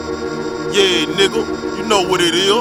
Yeah, nigga, you know what it is.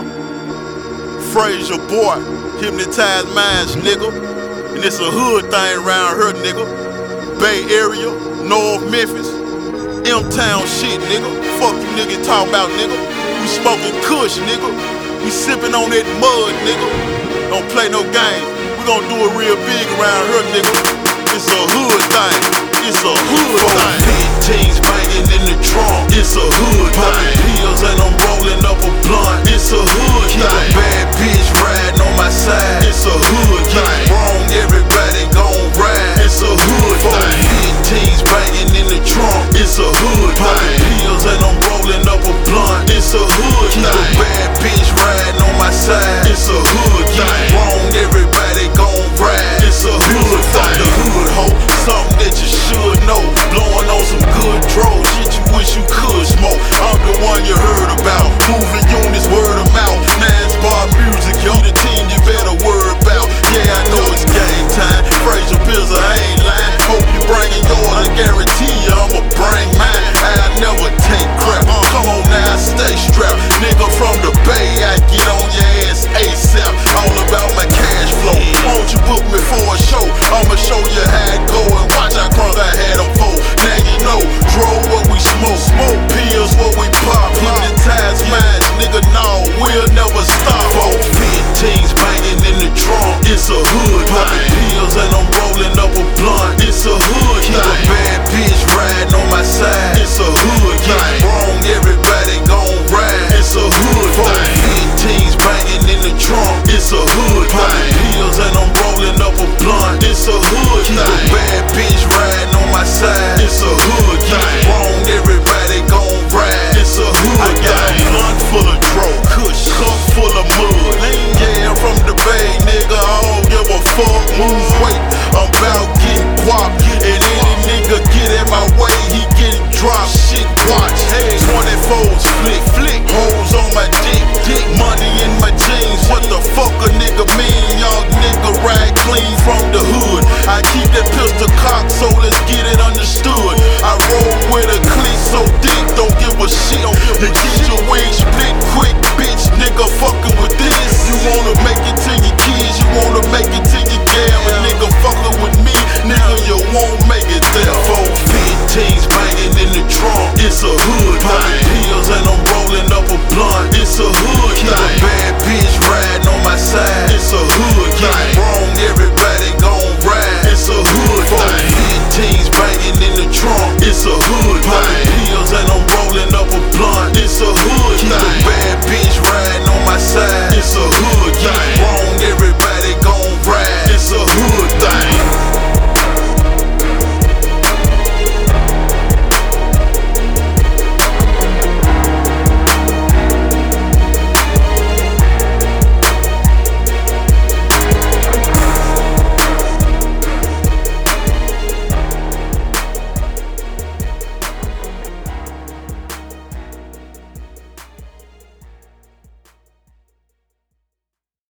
Frazier boy, hypnotized minds, nigga. And it's a hood thing around here, nigga. Bay Area, North Memphis, M-Town shit, nigga. Fuck you niggas talk about, nigga. We smoking kush, nigga. We sipping on that mud, nigga. Don't play no games. We gon' do it real big around here, nigga. It's a hood thing. It's a hood thing. Big jeans banging in the trunk. It's a hood thing. Pills and I'm rolling up a blunt. It's a hood thing. Keep a bad bitch riding on my side. It's a hood thing. Wrong, everybody gon' ride. It's a hood thing. Big jeans banging in the trunk. It's a hood thing. Pills and I'm rolling up a blunt. It's a hood thing. Keep a bad bitch riding on my side. It's a hood thing. Wrong, everybody gon' ride. It's a hood thing. The hood hoe, something that you should know. Blowing on some good dro, shit you wish you could smoke. I'm the one you heard about. Moving units, word of mouth. Bar music, yo, the team you better worry about. Yeah, I know it's game time. Frazier Bills, I ain't lying. Hope you bringing yours, I guarantee you I'ma bring mine. I never take crap. Come on now, stay strapped. Nigga from the Bay, I get on your ass ASAP. All about my cash flow. Won't you book me for a show? I'ma show you how it go and watch how crunk I had them fold. Now you know, drove what we smoke. Smoke pills what we pop. Hypnotized minds, nigga, no, we'll never stop. 415s banging in the trunk. It's a hood thing. Pills and I'm rolling up a blunt. It's a hood thing. Keep a bad bitch riding on my side. It's a hood thing. Wrong, everybody gon' ride. It's a hood thing. 415s banging in the trunk. It's a hood thing. Pills and I'm rolling up a blunt. It's a hood thing. Keep a bad bitch riding on my side. It's a hood thing. Wrong, everybody gon' ride. It's a hood thing. I got a blunt full of dro, kush, cup full of mud. Yeah, I'm from the Bay, nigga, I don't give a fuck. Move weight, I'm bout getting guap. And any nigga get in my way, he getting dropped. Shit, watch. Hey, 24s flick, hoes on my dick, money in my jeans. What the fuck a nigga mean? Y'all nigga ride clean from the hood. I keep that pistol cocked.